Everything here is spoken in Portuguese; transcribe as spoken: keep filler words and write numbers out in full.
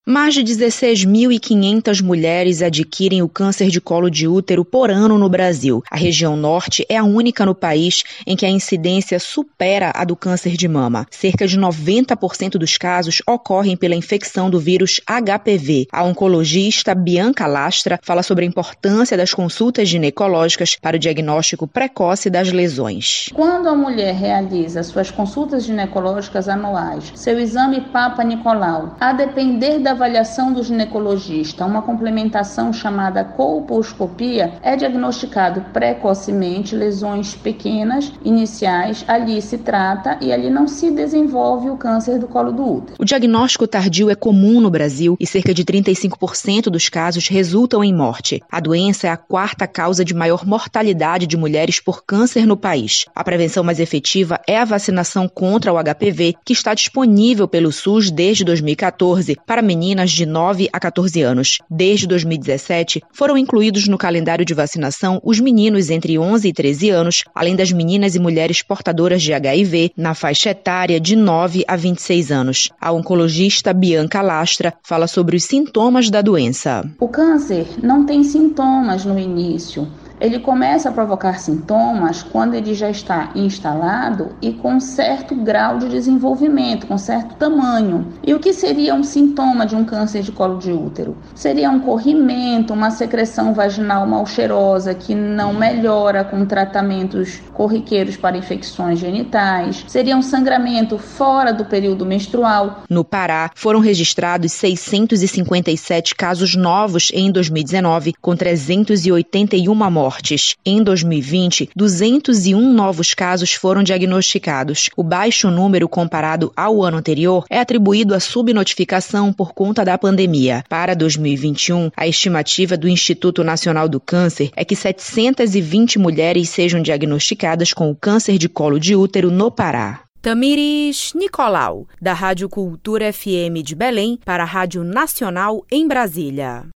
Mais de dezesseis mil e quinhentas mulheres adquirem o câncer de colo de útero por ano no Brasil. A região norte é a única no país em que a incidência supera a do câncer de mama. Cerca de noventa por cento dos casos ocorrem pela infecção do vírus H P V. A oncologista Bianca Lastra fala sobre a importância das consultas ginecológicas para o diagnóstico precoce das lesões. Quando a mulher realiza suas consultas ginecológicas anuais, seu exame Papa Nicolau, a depender da avaliação do ginecologista, uma complementação chamada colposcopia, é diagnosticado precocemente lesões pequenas, iniciais, ali se trata e ali não se desenvolve o câncer do colo do útero. O diagnóstico tardio é comum no Brasil e cerca de trinta e cinco por cento dos casos resultam em morte. A doença é a quarta causa de maior mortalidade de mulheres por câncer no país. A prevenção mais efetiva é a vacinação contra o H P V, que está disponível pelo SUS desde dois mil e catorze para meninas de nove a catorze anos. Desde dois mil e dezessete, foram incluídos no calendário de vacinação os meninos entre onze e treze anos, além das meninas e mulheres portadoras de H I V na faixa etária de nove a vinte e seis anos. A oncologista Bianca Lastra fala sobre os sintomas da doença. O câncer não tem sintomas no início. Ele começa a provocar sintomas quando ele já está instalado e com certo grau de desenvolvimento, com certo tamanho. E o que seria um sintoma de um câncer de colo de útero? Seria um corrimento, uma secreção vaginal mal cheirosa que não melhora com tratamentos corriqueiros para infecções genitais. Seria um sangramento fora do período menstrual. No Pará, foram registrados seiscentos e cinquenta e sete casos novos em dois mil e dezenove, com trezentas e oitenta e uma mortes. Em dois mil e vinte, duzentos e um novos casos foram diagnosticados. O baixo número comparado ao ano anterior é atribuído à subnotificação por conta da pandemia. Para dois mil e vinte e um, a estimativa do Instituto Nacional do Câncer é que setecentas e vinte mulheres sejam diagnosticadas com o câncer de colo de útero no Pará. Tamires Nicolau, da Rádio Cultura F M de Belém, para a Rádio Nacional em Brasília.